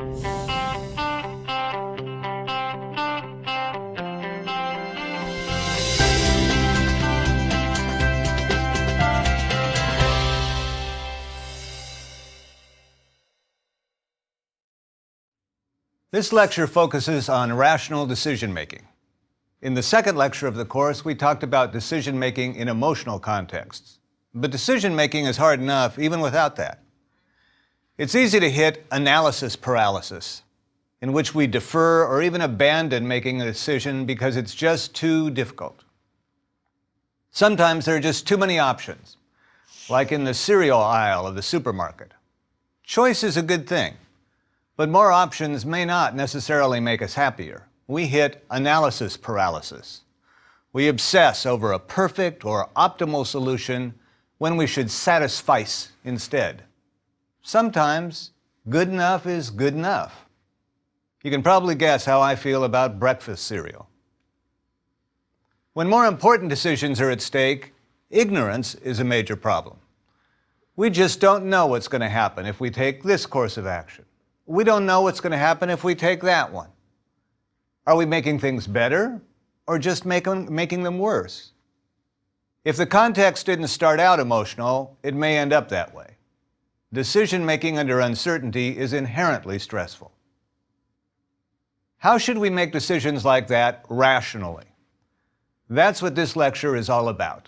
This lecture focuses on rational decision-making. In the second lecture of the course, we talked about decision-making in emotional contexts. But decision-making is hard enough even without that. It's easy to hit analysis paralysis, in which we defer or even abandon making a decision because it's just too difficult. Sometimes there are just too many options, like in the cereal aisle of the supermarket. Choice is a good thing, but more options may not necessarily make us happier. We hit analysis paralysis. We obsess over a perfect or optimal solution when we should satisfice instead. Sometimes good enough is good enough. You can probably guess how I feel about breakfast cereal. When more important decisions are at stake, ignorance is a major problem. We just don't know what's going to happen if we take this course of action. We don't know what's going to happen if we take that one. Are we making things better or just making them worse? If the context didn't start out emotional, it may end up that way. Decision-making under uncertainty is inherently stressful. How should we make decisions like that rationally? That's what this lecture is all about.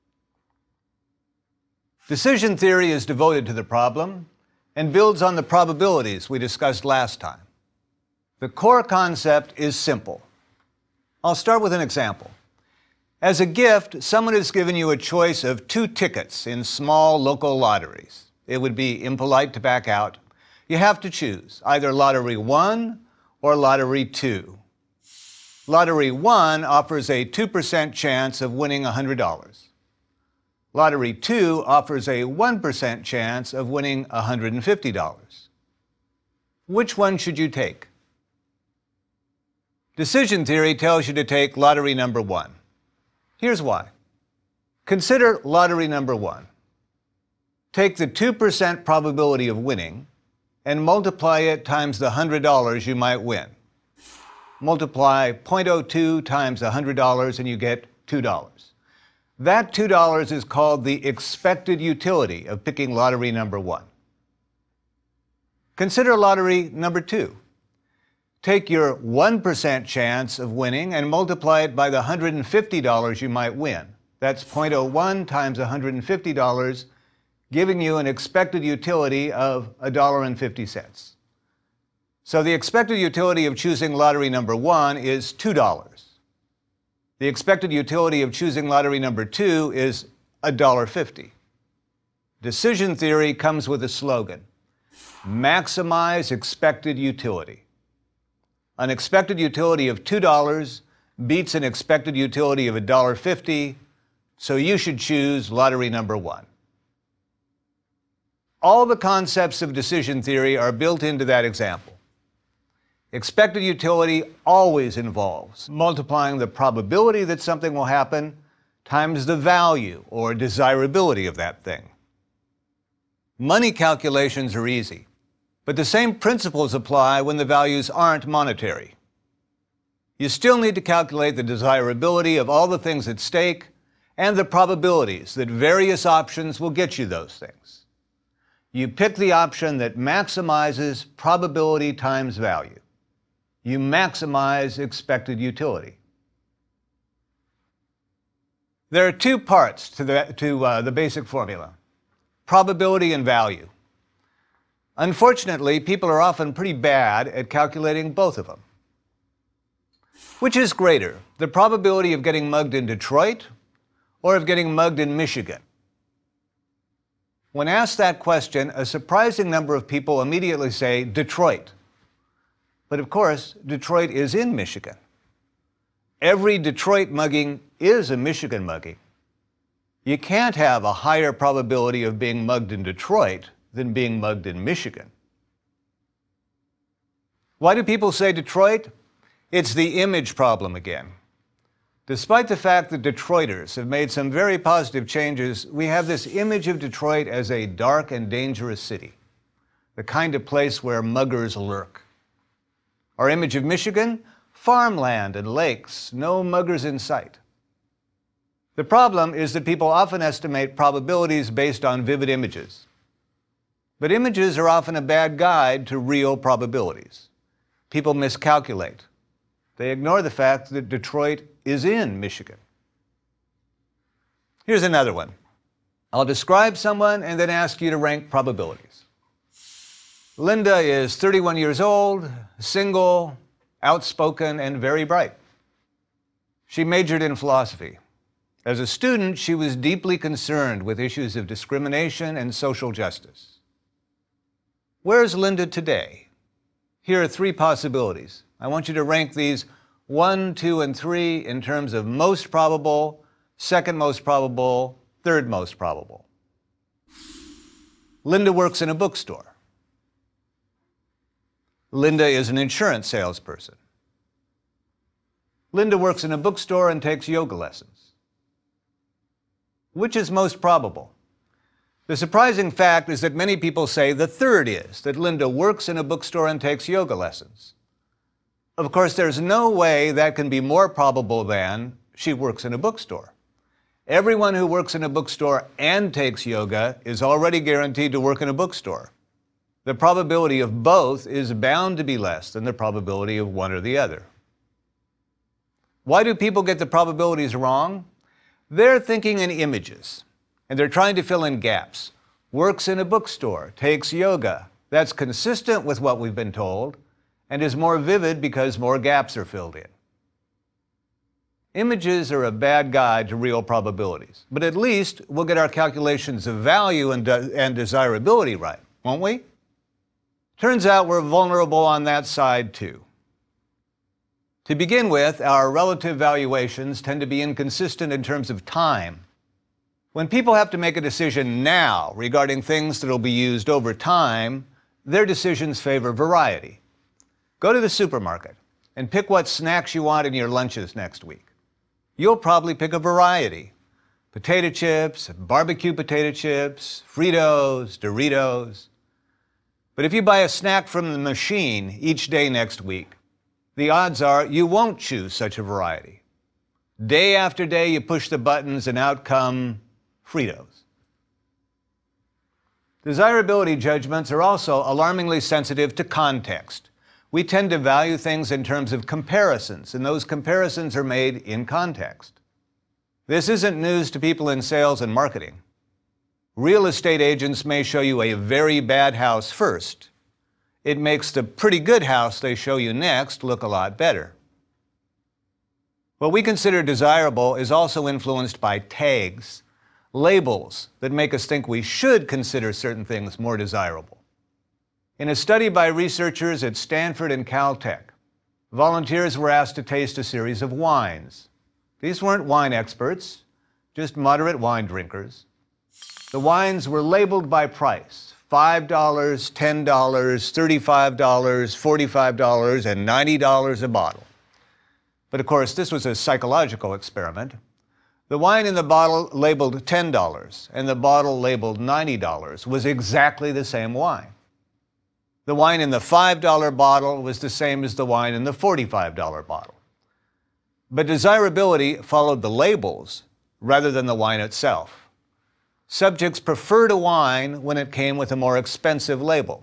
Decision theory is devoted to the problem and builds on the probabilities we discussed last time. The core concept is simple. I'll start with an example. As a gift, someone has given you a choice of 2 tickets in small local lotteries. It would be impolite to back out. You have to choose either Lottery 1 or Lottery 2. Lottery 1 offers a 2% chance of winning $100. Lottery 2 offers a 1% chance of winning $150. Which one should you take? Decision theory tells you to take lottery number 1. Here's why. Consider lottery number 1. Take the 2% probability of winning and multiply it times the $100 you might win. Multiply 0.02 times $100 and you get $2. That $2 is called the expected utility of picking lottery number 1. Consider lottery number 2. Take your 1% chance of winning and multiply it by the $150 you might win. That's 0.01 times $150, giving you an expected utility of $1.50. So the expected utility of choosing lottery number 1 is $2. The expected utility of choosing lottery number 2 is $1.50. Decision theory comes with a slogan: maximize expected utility. An expected utility of $2 beats an expected utility of $1.50, so you should choose lottery number 1. All the concepts of decision theory are built into that example. Expected utility always involves multiplying the probability that something will happen times the value or desirability of that thing. Money calculations are easy, but the same principles apply when the values aren't monetary. You still need to calculate the desirability of all the things at stake and the probabilities that various options will get you those things. You pick the option that maximizes probability times value. You maximize expected utility. There are 2 parts to the basic formula: probability and value. Unfortunately, people are often pretty bad at calculating both of them. Which is greater, the probability of getting mugged in Detroit or of getting mugged in Michigan? When asked that question, a surprising number of people immediately say Detroit. But of course, Detroit is in Michigan. Every Detroit mugging is a Michigan mugging. You can't have a higher probability of being mugged in Detroit than being mugged in Michigan. Why do people say Detroit? It's the image problem again. Despite the fact that Detroiters have made some very positive changes, we have this image of Detroit as a dark and dangerous city, the kind of place where muggers lurk. Our image of Michigan? Farmland and lakes, no muggers in sight. The problem is that people often estimate probabilities based on vivid images. But images are often a bad guide to real probabilities. People miscalculate. They ignore the fact that Detroit is in Michigan. Here's another one. I'll describe someone and then ask you to rank probabilities. Linda is 31 years old, single, outspoken, and very bright. She majored in philosophy. As a student, she was deeply concerned with issues of discrimination and social justice. Where's Linda today? Here are three possibilities. I want you to rank these 1, 2, and 3 in terms of most probable, second most probable, third most probable. Linda works in a bookstore. Linda is an insurance salesperson. Linda works in a bookstore and takes yoga lessons. Which is most probable? The surprising fact is that many people say the third is, that Linda works in a bookstore and takes yoga lessons. Of course, there's no way that can be more probable than she works in a bookstore. Everyone who works in a bookstore and takes yoga is already guaranteed to work in a bookstore. The probability of both is bound to be less than the probability of one or the other. Why do people get the probabilities wrong? They're thinking in images, and they're trying to fill in gaps. Works in a bookstore, takes yoga. That's consistent with what we've been told, and is more vivid because more gaps are filled in. Images are a bad guide to real probabilities, but at least we'll get our calculations of value and desirability right, won't we? Turns out we're vulnerable on that side too. To begin with, our relative valuations tend to be inconsistent in terms of time. When people have to make a decision now regarding things that will be used over time, their decisions favor variety. Go to the supermarket and pick what snacks you want in your lunches next week. You'll probably pick a variety. Potato chips, barbecue potato chips, Fritos, Doritos. But if you buy a snack from the machine each day next week, the odds are you won't choose such a variety. Day after day, you push the buttons and out come Fritos. Desirability judgments are also alarmingly sensitive to context. We tend to value things in terms of comparisons, and those comparisons are made in context. This isn't news to people in sales and marketing. Real estate agents may show you a very bad house first. It makes the pretty good house they show you next look a lot better. What we consider desirable is also influenced by tags, labels that make us think we should consider certain things more desirable. In a study by researchers at Stanford and Caltech, volunteers were asked to taste a series of wines. These weren't wine experts, just moderate wine drinkers. The wines were labeled by price. $5, $10, $35, $45, and $90 a bottle. But of course, this was a psychological experiment. The wine in the bottle labeled $10 and the bottle labeled $90 was exactly the same wine. The wine in the $5 bottle was the same as the wine in the $45 bottle. But desirability followed the labels rather than the wine itself. Subjects preferred a wine when it came with a more expensive label.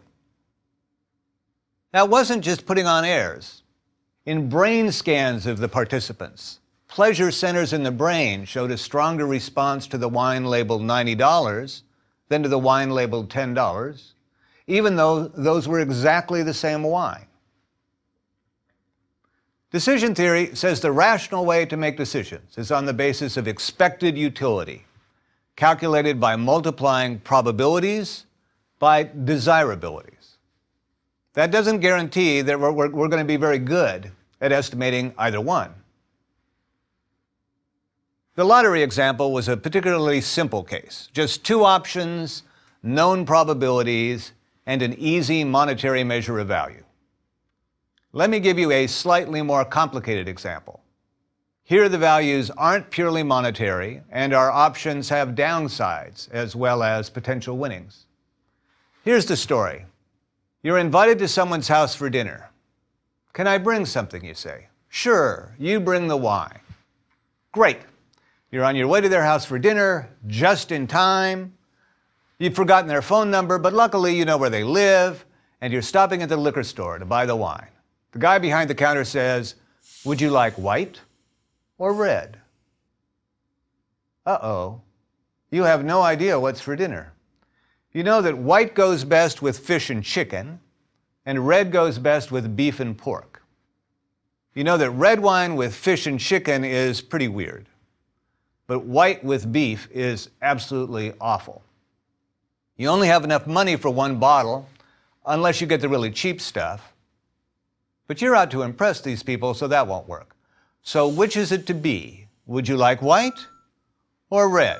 That wasn't just putting on airs. In brain scans of the participants, pleasure centers in the brain showed a stronger response to the wine labeled $90 than to the wine labeled $10, even though those were exactly the same wine. Decision theory says the rational way to make decisions is on the basis of expected utility, calculated by multiplying probabilities by desirabilities. That doesn't guarantee that we're going to be very good at estimating either one. The lottery example was a particularly simple case. Just two options, known probabilities, and an easy monetary measure of value. Let me give you a slightly more complicated example. Here the values aren't purely monetary, and our options have downsides as well as potential winnings. Here's the story. You're invited to someone's house for dinner. Can I bring something, you say? Sure, you bring the wine. Great. You're on your way to their house for dinner, just in time. You've forgotten their phone number, but luckily you know where they live, and you're stopping at the liquor store to buy the wine. The guy behind the counter says, "Would you like white or red?" Uh-oh. You have no idea what's for dinner. You know that white goes best with fish and chicken, and red goes best with beef and pork. You know that red wine with fish and chicken is pretty weird, but white with beef is absolutely awful. You only have enough money for one bottle, unless you get the really cheap stuff. But you're out to impress these people, so that won't work. So which is it to be? Would you like white or red?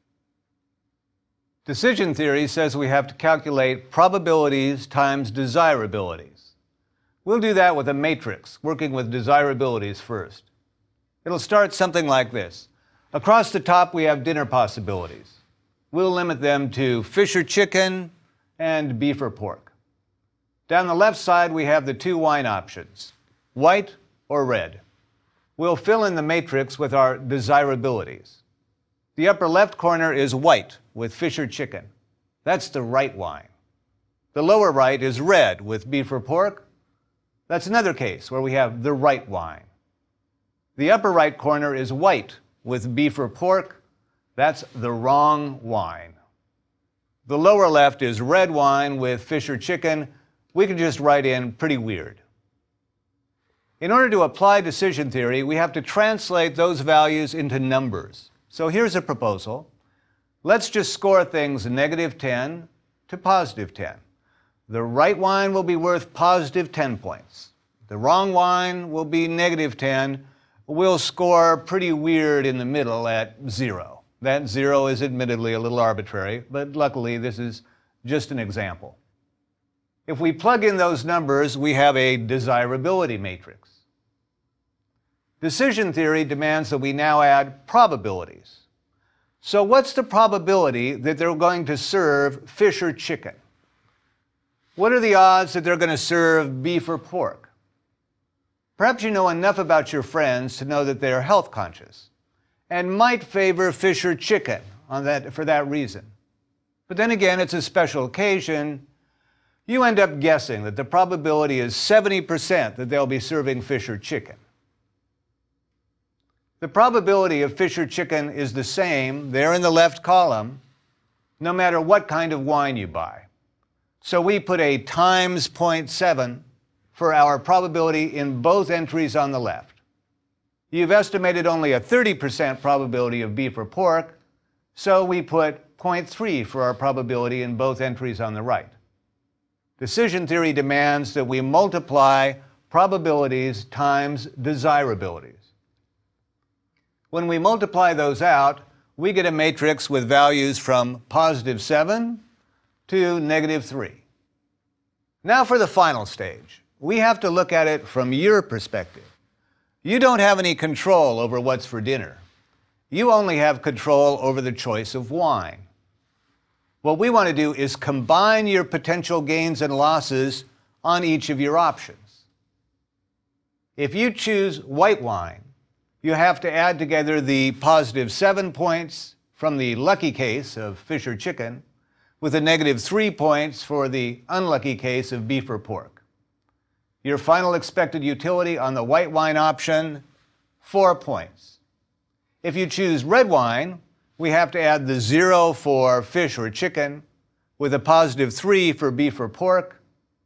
Decision theory says we have to calculate probabilities times desirabilities. We'll do that with a matrix, working with desirabilities first. It'll start something like this. Across the top, we have dinner possibilities. We'll limit them to fish or chicken and beef or pork. Down the left side, we have the two wine options, white or red. We'll fill in the matrix with our desirabilities. The upper left corner is white with fish or chicken. That's the right wine. The lower right is red with beef or pork. That's another case where we have the right wine. The upper right corner is white with beef or pork. That's the wrong wine. The lower left is red wine with fish or chicken. We can just write in pretty weird. In order to apply decision theory, we have to translate those values into numbers. So here's a proposal. Let's just score things -10 to +10. The right wine will be worth +10 points. The wrong wine will be -10. We'll score pretty weird in the middle at 0. That 0 is admittedly a little arbitrary, but luckily this is just an example. If we plug in those numbers, we have a desirability matrix. Decision theory demands that we now add probabilities. So what's the probability that they're going to serve fish or chicken? What are the odds that they're going to serve beef or pork? Perhaps you know enough about your friends to know that they're health conscious and might favor fish or chicken for that reason. But then again, it's a special occasion. You end up guessing that the probability is 70% that they'll be serving fish or chicken. The probability of fish or chicken is the same there in the left column, no matter what kind of wine you buy. So we put a times 0.7 for our probability in both entries on the left. You've estimated only a 30% probability of beef or pork, so we put 0.3 for our probability in both entries on the right. Decision theory demands that we multiply probabilities times desirabilities. When we multiply those out, we get a matrix with values from +7 to -3. Now for the final stage. We have to look at it from your perspective. You don't have any control over what's for dinner. You only have control over the choice of wine. What we want to do is combine your potential gains and losses on each of your options. If you choose white wine, you have to add together the +7 points from the lucky case of fish or chicken with the -3 points for the unlucky case of beef or pork. Your final expected utility on the white wine option, 4 points. If you choose red wine, we have to add the 0 for fish or chicken with a +3 for beef or pork.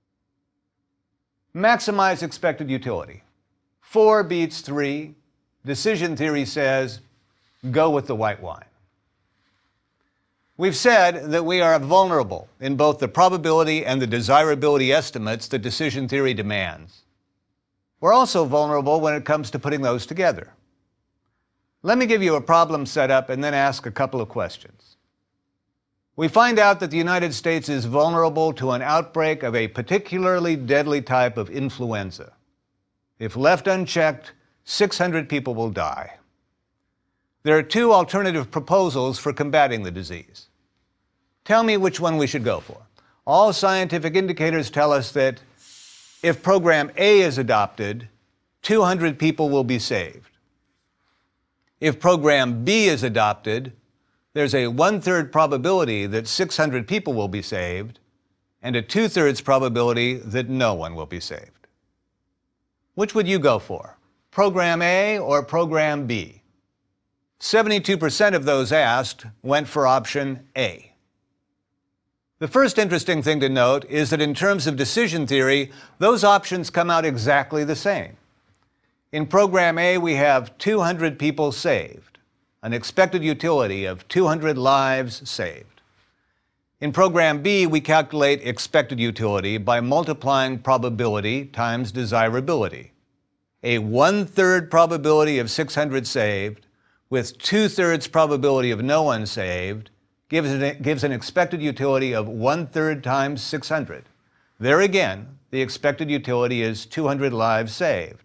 Maximize expected utility. 4 beats 3. Decision theory says, go with the white wine. We've said that we are vulnerable in both the probability and the desirability estimates that decision theory demands. We're also vulnerable when it comes to putting those together. Let me give you a problem setup and then ask a couple of questions. We find out that the United States is vulnerable to an outbreak of a particularly deadly type of influenza. If left unchecked, 600 people will die. There are 2 alternative proposals for combating the disease. Tell me which one we should go for. All scientific indicators tell us that If program A is adopted, 200 people will be saved. If program B is adopted, there's a 1/3 probability that 600 people will be saved and a 2/3 probability that no one will be saved. Which would you go for? Program A or program B? 72% of those asked went for option A. The first interesting thing to note is that in terms of decision theory, those options come out exactly the same. In program A, we have 200 people saved, an expected utility of 200 lives saved. In program B, we calculate expected utility by multiplying probability times desirability. A 1/3 probability of 600 saved with 2/3 probability of no one saved gives an expected utility of 1/3 times 600. There again, the expected utility is 200 lives saved.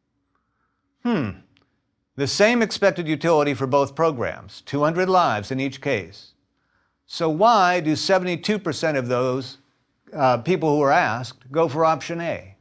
The same expected utility for both programs, 200 lives in each case. So why do 72% of those people who were asked go for option A?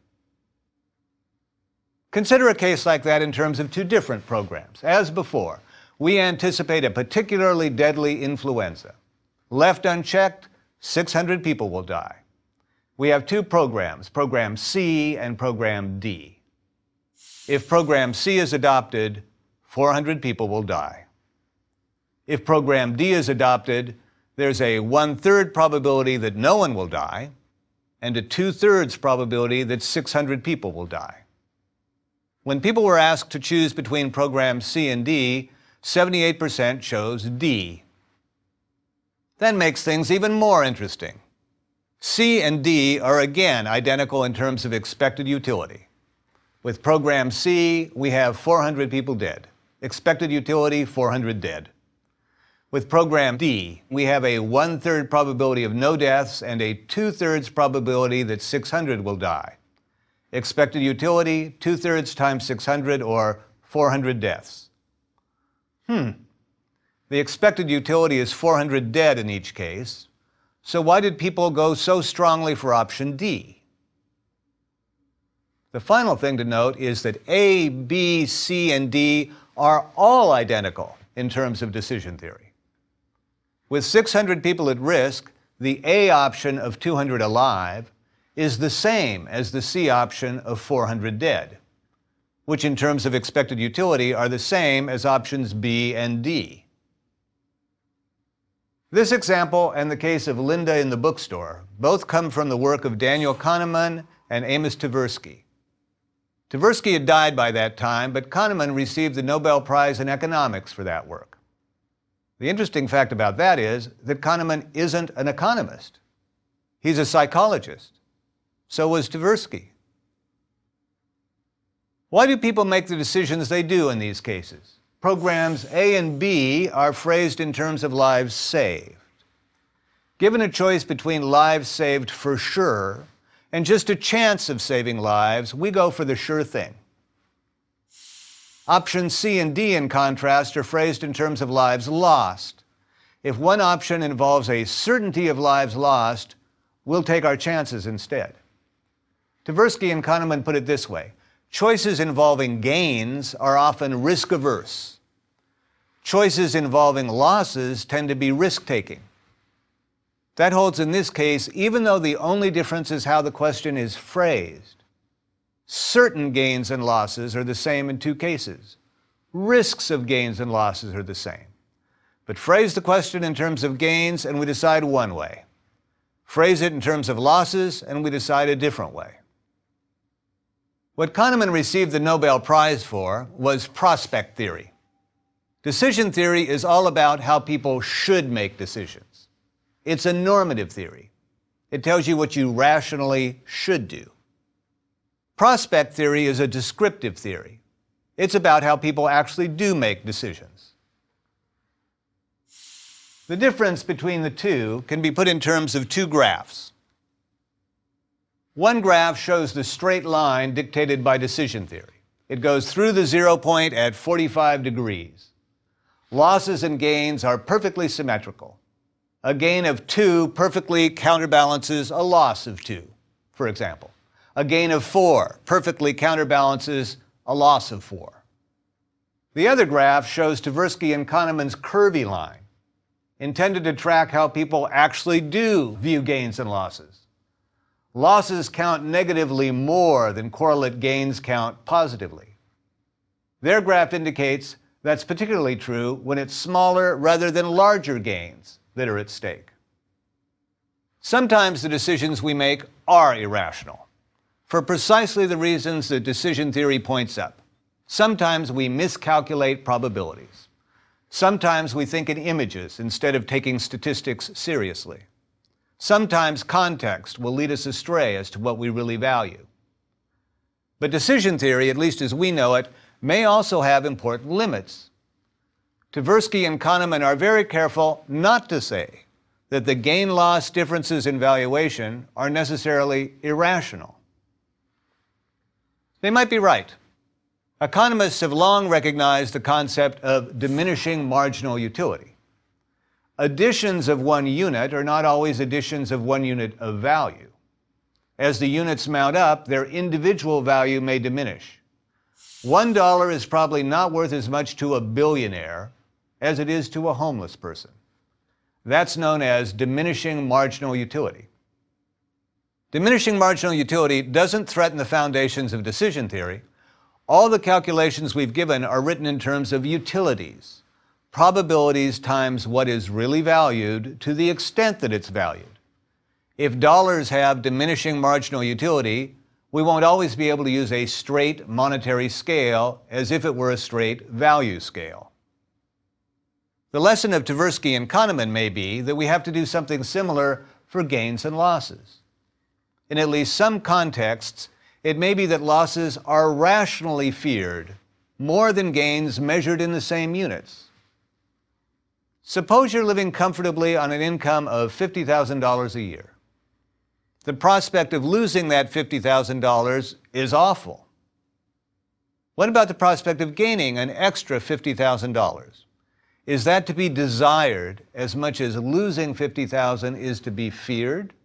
Consider a case like that in terms of two different programs. As before, we anticipate a particularly deadly influenza. Left unchecked, 600 people will die. We have two programs, program C and program D. If program C is adopted, 400 people will die. If program D is adopted, there's a 1/3 probability that no one will die and a 2/3 probability that 600 people will die. When people were asked to choose between programs C and D, 78% chose D. That makes things even more interesting. C and D are again identical in terms of expected utility. With program C, we have 400 people dead. Expected utility, 400 dead. With program D, we have a 1/3 probability of no deaths and a 2/3 probability that 600 will die. Expected utility, 2/3 times 600, or 400 deaths. The expected utility is 400 dead in each case. So why did people go so strongly for option D? The final thing to note is that A, B, C, and D are all identical in terms of decision theory. With 600 people at risk, the A option of 200 alive is the same as the C option of 400 dead, which in terms of expected utility are the same as options B and D. This example and the case of Linda in the bookstore both come from the work of Daniel Kahneman and Amos Tversky. Tversky had died by that time, but Kahneman received the Nobel Prize in Economics for that work. The interesting fact about that is that Kahneman isn't an economist. He's a psychologist. So was Tversky. Why do people make the decisions they do in these cases? Programs A and B are phrased in terms of lives saved. Given a choice between lives saved for sure and just a chance of saving lives, we go for the sure thing. Options C and D, in contrast, are phrased in terms of lives lost. If one option involves a certainty of lives lost, we'll take our chances instead. Tversky and Kahneman put it this way: choices involving gains are often risk-averse. Choices involving losses tend to be risk-taking. That holds in this case, even though the only difference is how the question is phrased. Certain gains and losses are the same in two cases. Risks of gains and losses are the same. But phrase the question in terms of gains and we decide one way. Phrase it in terms of losses and we decide a different way. What Kahneman received the Nobel Prize for was prospect theory. Decision theory is all about how people should make decisions. It's a normative theory. It tells you what you rationally should do. Prospect theory is a descriptive theory. It's about how people actually do make decisions. The difference between the two can be put in terms of two graphs. One graph shows the straight line dictated by decision theory. It goes through the 0 point at 45 degrees. Losses and gains are perfectly symmetrical. A gain of 2 perfectly counterbalances a loss of 2, for example. A gain of 4 perfectly counterbalances a loss of 4. The other graph shows Tversky and Kahneman's curvy line, intended to track how people actually do view gains and losses. Losses count negatively more than correlate gains count positively. Their graph indicates that's particularly true when it's smaller rather than larger gains that are at stake. Sometimes the decisions we make are irrational, for precisely the reasons that decision theory points up. Sometimes we miscalculate probabilities. Sometimes we think in images instead of taking statistics seriously. Sometimes context will lead us astray as to what we really value. But decision theory, at least as we know it, may also have important limits. Tversky and Kahneman are very careful not to say that the gain-loss differences in valuation are necessarily irrational. They might be right. Economists have long recognized the concept of diminishing marginal utility. Additions of one unit are not always additions of one unit of value. As the units mount up, their individual value may diminish. $1 is probably not worth as much to a billionaire as it is to a homeless person. That's known as diminishing marginal utility. Diminishing marginal utility doesn't threaten the foundations of decision theory. All the calculations we've given are written in terms of utilities, probabilities times what is really valued to the extent that it's valued. If dollars have diminishing marginal utility, we won't always be able to use a straight monetary scale as if it were a straight value scale. The lesson of Tversky and Kahneman may be that we have to do something similar for gains and losses. In at least some contexts, it may be that losses are rationally feared more than gains measured in the same units. Suppose you're living comfortably on an income of $50,000 a year. The prospect of losing that $50,000 is awful. What about the prospect of gaining an extra $50,000? Is that to be desired as much as losing $50,000 is to be feared?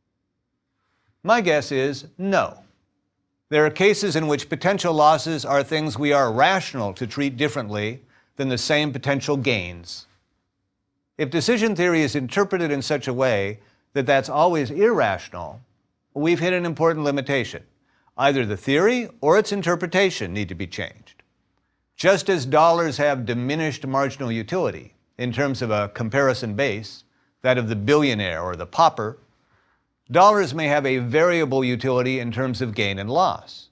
My guess is no. There are cases in which potential losses are things we are rational to treat differently than the same potential gains. If decision theory is interpreted in such a way that that's always irrational, we've hit an important limitation. Either the theory or its interpretation need to be changed. Just as dollars have diminished marginal utility in terms of a comparison base, that of the billionaire or the pauper, dollars may have a variable utility in terms of gain and loss.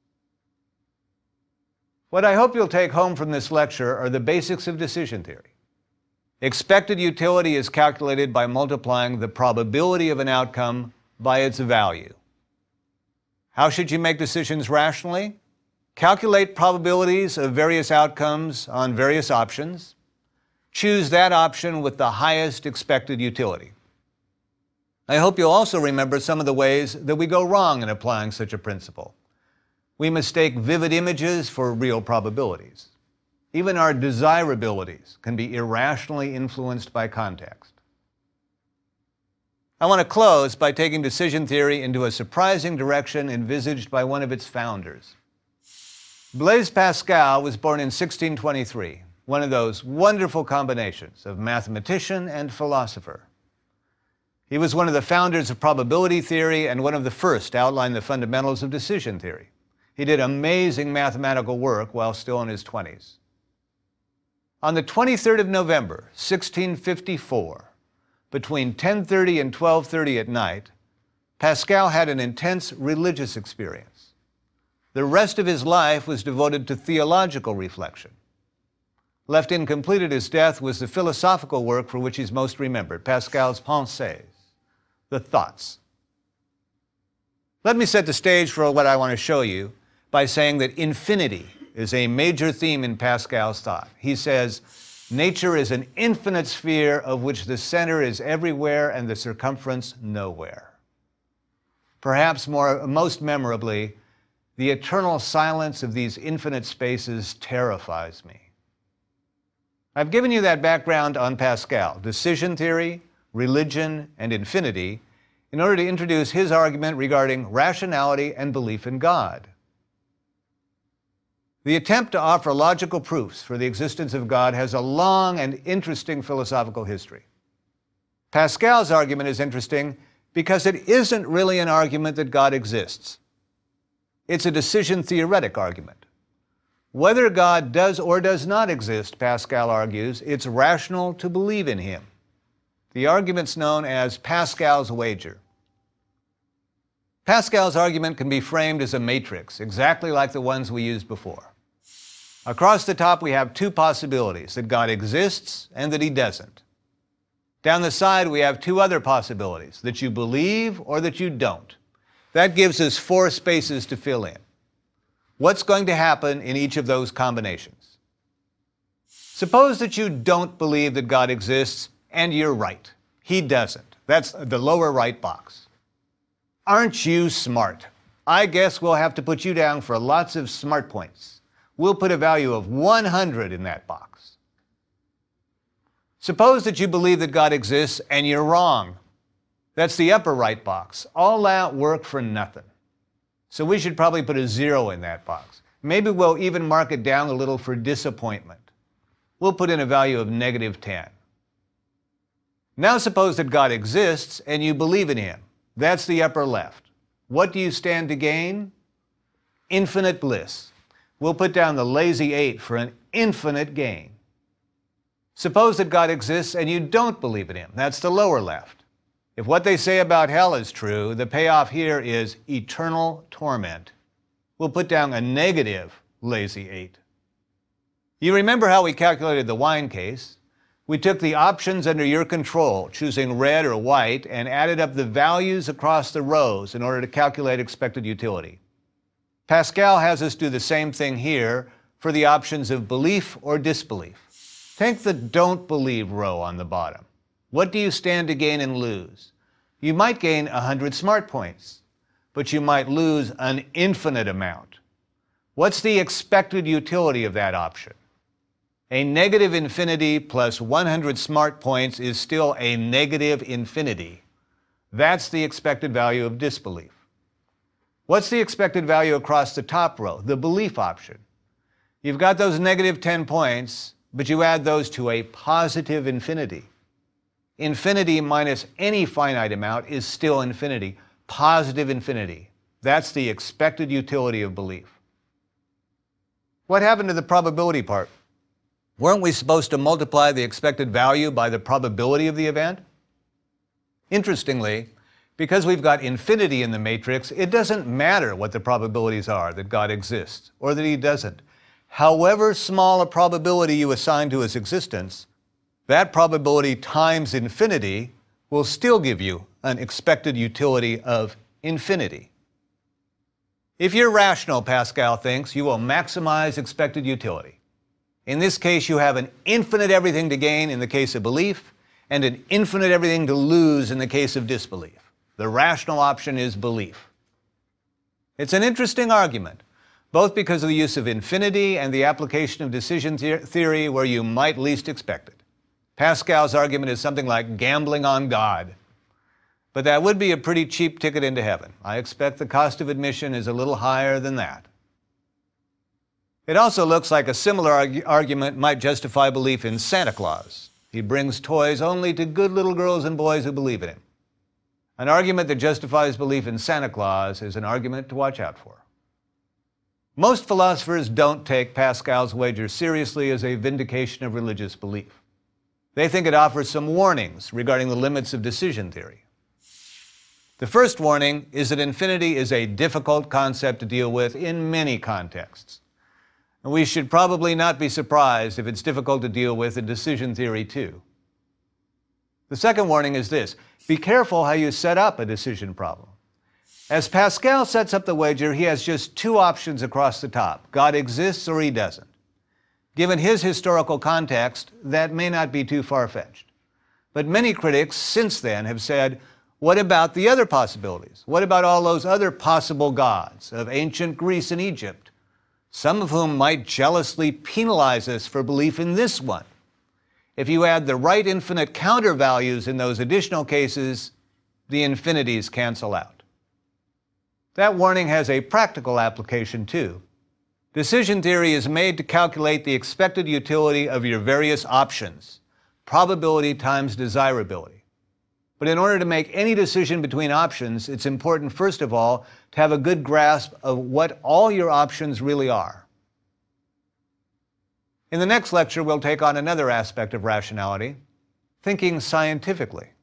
What I hope you'll take home from this lecture are the basics of decision theory. Expected utility is calculated by multiplying the probability of an outcome by its value. How should you make decisions rationally? Calculate probabilities of various outcomes on various options. Choose that option with the highest expected utility. I hope you'll also remember some of the ways that we go wrong in applying such a principle. We mistake vivid images for real probabilities. Even our desirabilities can be irrationally influenced by context. I want to close by taking decision theory into a surprising direction envisaged by one of its founders. Blaise Pascal was born in 1623, one of those wonderful combinations of mathematician and philosopher. He was one of the founders of probability theory and one of the first to outline the fundamentals of decision theory. He did amazing mathematical work while still in his 20s. On the 23rd of November, 1654, between 10:30 and 12:30 at night, Pascal had an intense religious experience. The rest of his life was devoted to theological reflection. Left incomplete at his death was the philosophical work for which he's most remembered, Pascal's Pensées, the thoughts. Let me set the stage for what I want to show you by saying that infinity is a major theme in Pascal's thought. He says, nature is an infinite sphere of which the center is everywhere and the circumference nowhere. Perhaps most memorably, the eternal silence of these infinite spaces terrifies me. I've given you that background on Pascal, decision theory, religion, and infinity, in order to introduce his argument regarding rationality and belief in God. The attempt to offer logical proofs for the existence of God has a long and interesting philosophical history. Pascal's argument is interesting because it isn't really an argument that God exists. It's a decision-theoretic argument. Whether God does or does not exist, Pascal argues, it's rational to believe in him. The argument's known as Pascal's wager. Pascal's argument can be framed as a matrix, exactly like the ones we used before. Across the top, we have two possibilities, that God exists and that he doesn't. Down the side, we have two other possibilities, that you believe or that you don't. That gives us four spaces to fill in. What's going to happen in each of those combinations? Suppose that you don't believe that God exists, and you're right. He doesn't. That's the lower right box. Aren't you smart? I guess we'll have to put you down for lots of smart points. We'll put a value of 100 in that box. Suppose that you believe that God exists and you're wrong. That's the upper right box. All that work for nothing. So we should probably put a 0 in that box. Maybe we'll even mark it down a little for disappointment. We'll put in a value of -10. Now suppose that God exists and you believe in him. That's the upper left. What do you stand to gain? Infinite bliss. We'll put down the lazy 8 for an infinite gain. Suppose that God exists and you don't believe in him. That's the lower left. If what they say about hell is true, the payoff here is eternal torment. We'll put down a negative lazy 8. You remember how we calculated the wine case? We took the options under your control, choosing red or white, and added up the values across the rows in order to calculate expected utility. Pascal has us do the same thing here for the options of belief or disbelief. Take the don't believe row on the bottom. What do you stand to gain and lose? You might gain 100 smart points, but you might lose an infinite amount. What's the expected utility of that option? A negative infinity plus 100 smart points is still a negative infinity. That's the expected value of disbelief. What's the expected value across the top row, the belief option? You've got those -10 points, but you add those to a positive infinity. Infinity minus any finite amount is still infinity, positive infinity. That's the expected utility of belief. What happened to the probability part? Weren't we supposed to multiply the expected value by the probability of the event? Interestingly, because we've got infinity in the matrix, it doesn't matter what the probabilities are that God exists or that he doesn't. However small a probability you assign to his existence, that probability times infinity will still give you an expected utility of infinity. If you're rational, Pascal thinks, you will maximize expected utility. In this case, you have an infinite everything to gain in the case of belief and an infinite everything to lose in the case of disbelief. The rational option is belief. It's an interesting argument, both because of the use of infinity and the application of decision theory where you might least expect it. Pascal's argument is something like gambling on God. But that would be a pretty cheap ticket into heaven. I expect the cost of admission is a little higher than that. It also looks like a similar argument might justify belief in Santa Claus. He brings toys only to good little girls and boys who believe in him. An argument that justifies belief in Santa Claus is an argument to watch out for. Most philosophers don't take Pascal's wager seriously as a vindication of religious belief. They think it offers some warnings regarding the limits of decision theory. The first warning is that infinity is a difficult concept to deal with in many contexts. And we should probably not be surprised if it's difficult to deal with in decision theory too. The second warning is this: be careful how you set up a decision problem. As Pascal sets up the wager, he has just two options across the top: God exists or he doesn't. Given his historical context, that may not be too far-fetched. But many critics since then have said, what about the other possibilities? What about all those other possible gods of ancient Greece and Egypt, some of whom might jealously penalize us for belief in this one? If you add the right infinite counter values in those additional cases, the infinities cancel out. That warning has a practical application too. Decision theory is made to calculate the expected utility of your various options, probability times desirability. But in order to make any decision between options, it's important, first of all, to have a good grasp of what all your options really are. In the next lecture, we'll take on another aspect of rationality, thinking scientifically.